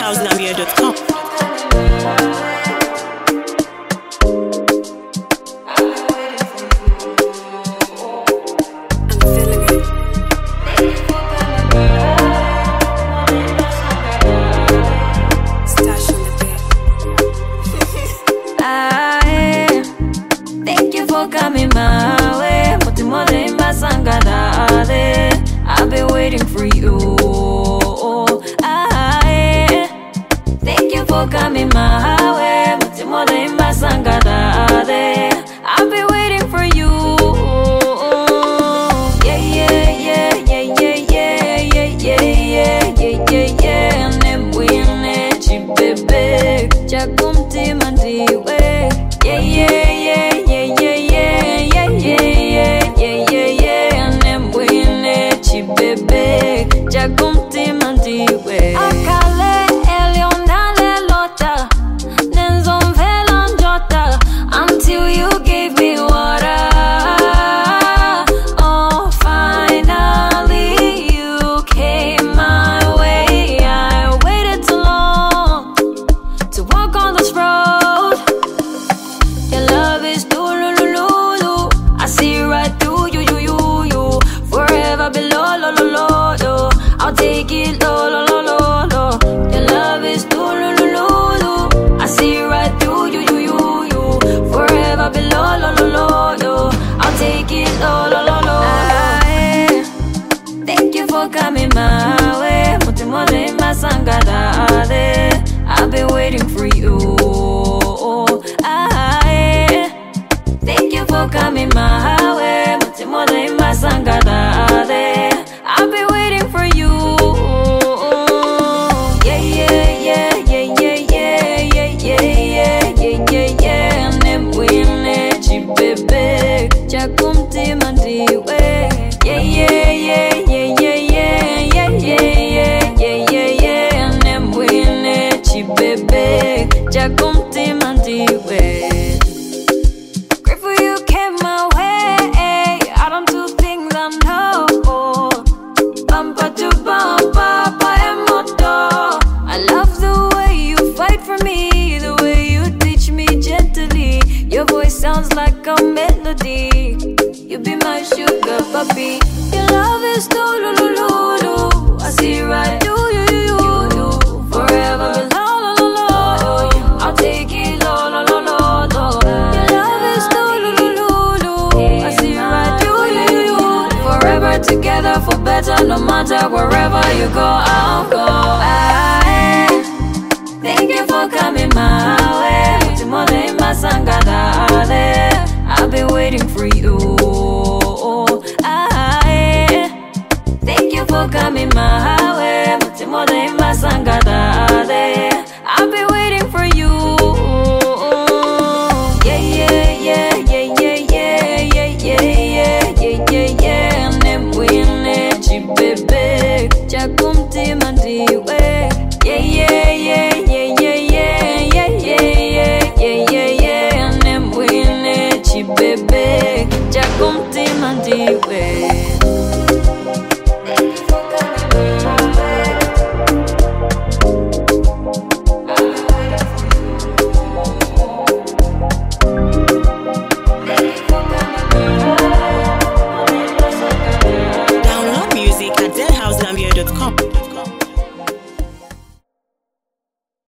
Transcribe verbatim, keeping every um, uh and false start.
house gambia dot com. Coming my way, but more than my sangada. I've been waiting for you. I thank you for coming my way, but more than my sangada. I've been waiting for you. Yeah, yeah, yeah, yeah, yeah, yeah, yeah, yeah, yeah, yeah, yeah, yeah. And then we need you, baby. Jakumti mandiwe. Yeah, yeah, yeah, yeah, yeah. Bebe, Jagumti mandiwe. Akale elionale lota, nenzon velan jota, until you gave me water. Oh, finally you came my way. I waited too long to walk on this road. Your love is do-lu-lu-lu-lu. I see right through you, you, you, you. Forever below. I'll take it, lo, lo, lo, lo, lo. Your love is do, lo, lo, lo, lo. I see right through you, you, you, you. Forever below, lo, lo, lo, lo. I'll take it, lo, lo, lo, lo. I, thank you for coming my way. Mutimore my sangada. I've been waiting for you. I, thank you for coming my way. Mutimore my sangada. I've been waiting for you. Yeah, yeah, yeah, yeah, yeah, yeah, yeah, yeah, yeah, yeah, yeah, yeah. And then we need you, baby. Jakumti mandiwe. Yeah, yeah, yeah, yeah, yeah, yeah, yeah, yeah, yeah, yeah, yeah. And then we need you, baby. Jakumti mandiwe. Grateful you came my way. I don't do things I know. Bumper to bumper, I love the way you fight for me, the way you teach me gently. Your voice sounds like a melody. You be my sugar puppy. Your love is do lo lo lo lo. I see right through you, you, you, you. Forever lo lo lo lo. I'll take it lo lo lo lo lo. Your love is do lo lo lo lo. I see right through you, you, you. Forever together for better, no matter wherever you go, I'll go. I, thank you for coming my way. Mutimore my sangada. I've been waiting for you. I, thank you for coming my way. Mutimore my sangada.